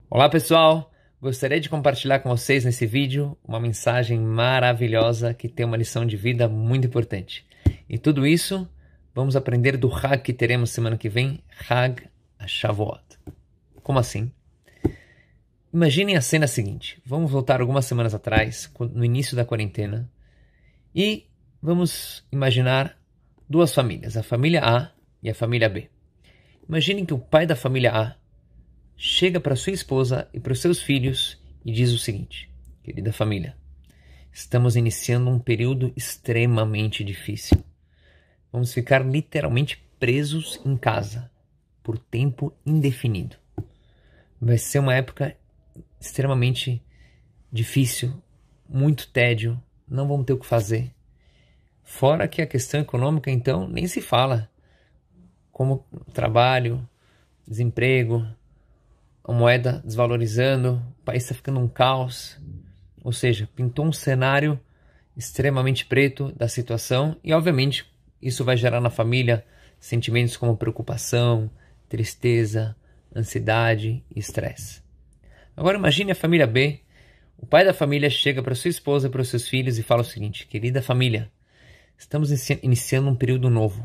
Olá pessoal, gostaria de compartilhar com vocês nesse vídeo uma mensagem maravilhosa que tem uma lição de vida muito importante. E tudo isso vamos aprender do Hag que teremos semana que vem, Hag HaShavuot. Como assim? Imaginem a cena seguinte, vamos voltar algumas semanas atrás, no início da quarentena, e vamos imaginar duas famílias, a família A e a família B. Imaginem que o pai da família A chega para sua esposa e para os seus filhos e diz o seguinte: querida família, estamos iniciando um período extremamente difícil. Vamos ficar literalmente presos em casa por tempo indefinido. Vai ser uma época extremamente difícil, muito tédio, não vamos ter o que fazer. Fora que a questão econômica, então, nem se fala. Como trabalho, desemprego, a moeda desvalorizando, o país está ficando um caos. Ou seja, pintou um cenário extremamente preto da situação e, obviamente, isso vai gerar na família sentimentos como preocupação, tristeza, ansiedade e estresse. Agora imagine a família B. O pai da família chega para sua esposa e para os seus filhos e fala o seguinte: querida família, estamos iniciando um período novo.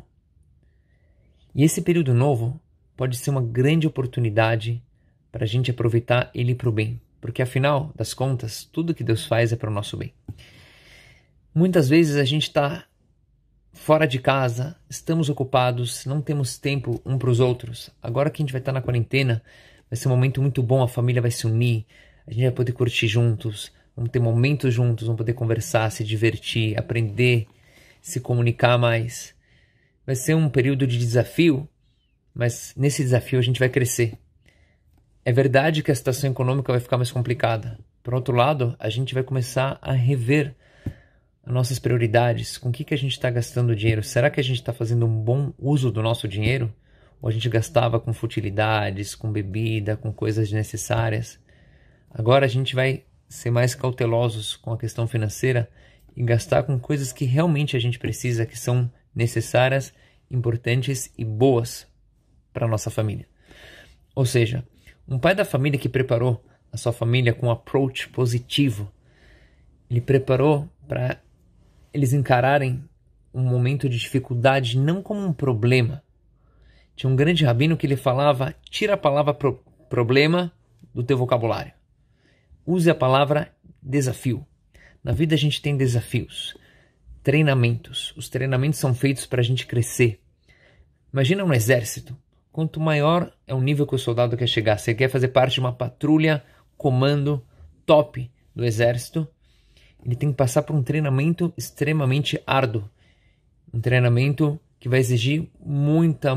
E esse período novo pode ser uma grande oportunidade para a gente aproveitar ele para o bem. Porque afinal das contas, tudo que Deus faz é para o nosso bem. Muitas vezes a gente está fora de casa, estamos ocupados, não temos tempo um para os outros. Agora que a gente vai estar na quarentena, vai ser um momento muito bom, a família vai se unir, a gente vai poder curtir juntos, vamos ter momentos juntos, vamos poder conversar, se divertir, aprender, se comunicar mais. Vai ser um período de desafio, mas nesse desafio a gente vai crescer. É verdade que a situação econômica vai ficar mais complicada. Por outro lado, a gente vai começar a rever as nossas prioridades. Com o que a gente está gastando dinheiro? Será que a gente está fazendo um bom uso do nosso dinheiro? Ou a gente gastava com futilidades, com bebida, com coisas desnecessárias? Agora a gente vai ser mais cautelosos com a questão financeira e gastar com coisas que realmente a gente precisa, que são necessárias, importantes e boas para a nossa família. Ou seja, um pai da família que preparou a sua família com um approach positivo, ele preparou para eles encararem um momento de dificuldade não como um problema. Tinha um grande rabino que ele falava: tira a palavra problema do teu vocabulário. Use a palavra desafio. Na vida a gente tem desafios, treinamentos. Os treinamentos são feitos para a gente crescer. Imagina um exército. Quanto maior é o nível que o soldado quer chegar, você quer fazer parte de uma patrulha, comando top do exército, ele tem que passar por um treinamento extremamente árduo. Um treinamento que vai exigir muita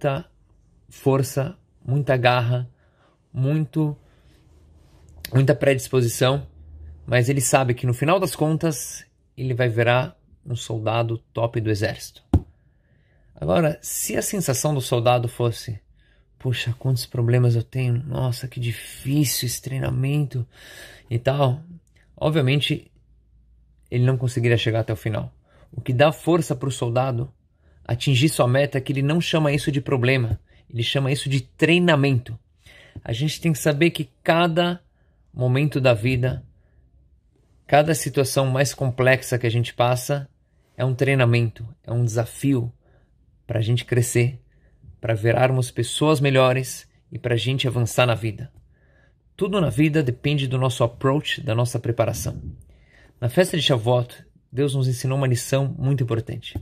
força, muita garra, muita predisposição, mas ele sabe que no final das contas ele vai virar um soldado top do exército. Agora, se a sensação do soldado fosse: puxa, quantos problemas eu tenho, nossa, que difícil esse treinamento e tal, obviamente ele não conseguiria chegar até o final. O que dá força para o soldado atingir sua meta é que ele não chama isso de problema, ele chama isso de treinamento. A gente tem que saber que cada momento da vida, cada situação mais complexa que a gente passa é um treinamento, é um desafio para a gente crescer, para virarmos pessoas melhores e para a gente avançar na vida. Tudo na vida depende do nosso approach, da nossa preparação. Na festa de Shavuot, Deus nos ensinou uma lição muito importante.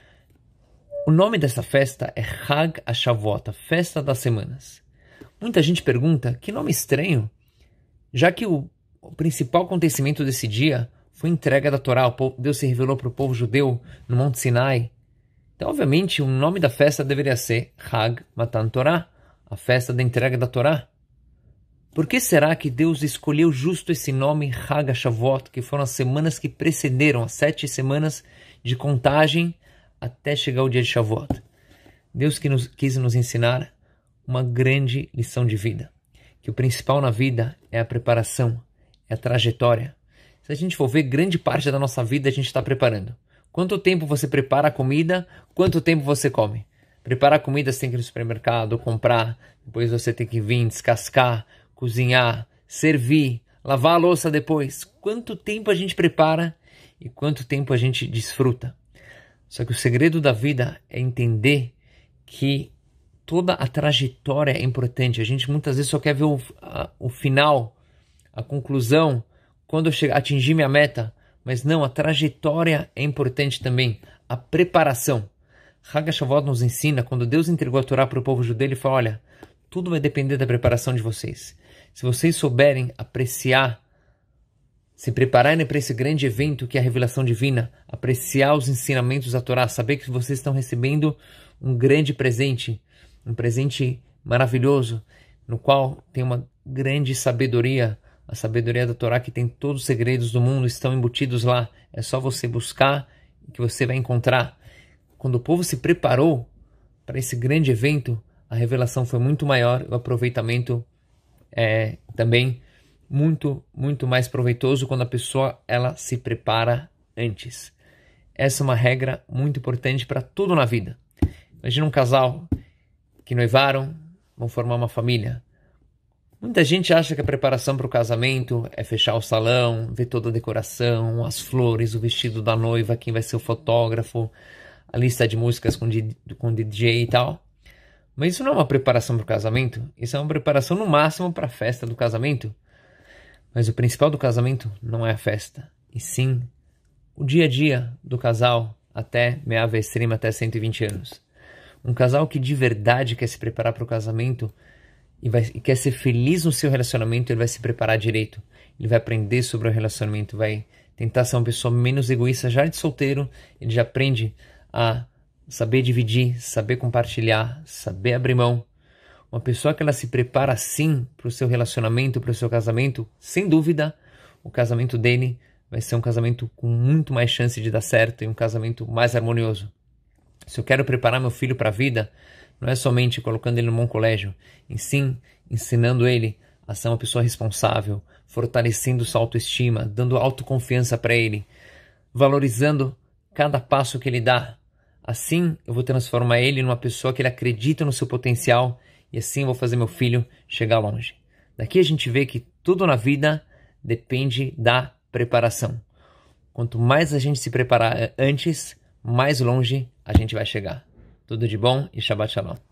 O nome dessa festa é Hag HaShavuot, a festa das semanas. Muita gente pergunta: que nome estranho, já que o principal acontecimento desse dia foi a entrega da Torá. Deus se revelou para o povo judeu no Monte Sinai. Então, obviamente, o nome da festa deveria ser Hag Matan Torah, a festa da entrega da Torá. Por que será que Deus escolheu justo esse nome Hag HaShavuot, que foram as semanas que precederam, as 7 semanas de contagem até chegar o dia de Shavuot? Deus quis nos ensinar uma grande lição de vida, que o principal na vida é a preparação, é a trajetória. Se a gente for ver, grande parte da nossa vida a gente está preparando. Quanto tempo você prepara a comida? Quanto tempo você come? Preparar a comida, você tem que ir no supermercado, comprar. Depois você tem que vir, descascar, cozinhar, servir, lavar a louça depois. Quanto tempo a gente prepara e quanto tempo a gente desfruta. Só que o segredo da vida é entender que toda a trajetória é importante. A gente muitas vezes só quer ver o final, a conclusão, quando eu atingir minha meta. Mas não, a trajetória é importante também. A preparação. Hag HaShavuot nos ensina, quando Deus entregou a Torá para o povo judeu, ele fala, olha, tudo vai depender da preparação de vocês. Se vocês souberem apreciar, se prepararem para esse grande evento que é a revelação divina, apreciar os ensinamentos da Torá, saber que vocês estão recebendo um grande presente, um presente maravilhoso, no qual tem uma grande sabedoria, a sabedoria da Torá, que tem todos os segredos do mundo, estão embutidos lá. É só você buscar que você vai encontrar. Quando o povo se preparou para esse grande evento, a revelação foi muito maior, o aproveitamento é também muito, muito mais proveitoso quando a pessoa ela se prepara antes. Essa é uma regra muito importante para tudo na vida. Imagina um casal que noivaram, vão formar uma família. Muita gente acha que a preparação para o casamento é fechar o salão, ver toda a decoração, as flores, o vestido da noiva, quem vai ser o fotógrafo, a lista de músicas com DJ e tal. Mas isso não é uma preparação para o casamento, isso é uma preparação no máximo para a festa do casamento. Mas o principal do casamento não é a festa, e sim o dia a dia do casal até Me'ah V'Esrim, até 120 anos. Um casal que de verdade quer se preparar para o casamento e quer ser feliz no seu relacionamento, ele vai se preparar direito. Ele vai aprender sobre o relacionamento, vai tentar ser uma pessoa menos egoísta já de solteiro. Ele já aprende a saber dividir, saber compartilhar, saber abrir mão. Uma pessoa que ela se prepara assim para o seu relacionamento, para o seu casamento, sem dúvida, o casamento dele vai ser um casamento com muito mais chance de dar certo e um casamento mais harmonioso. Se eu quero preparar meu filho para a vida, não é somente colocando ele num bom colégio, e sim ensinando ele a ser uma pessoa responsável, fortalecendo sua autoestima, dando autoconfiança para ele, valorizando cada passo que ele dá. Assim eu vou transformar ele numa pessoa que ele acredita no seu potencial e assim eu vou fazer meu filho chegar longe. Daqui a gente vê que tudo na vida depende da preparação. Quanto mais a gente se preparar antes, mais longe a gente vai chegar. Tudo de bom e Shabbat Shalom.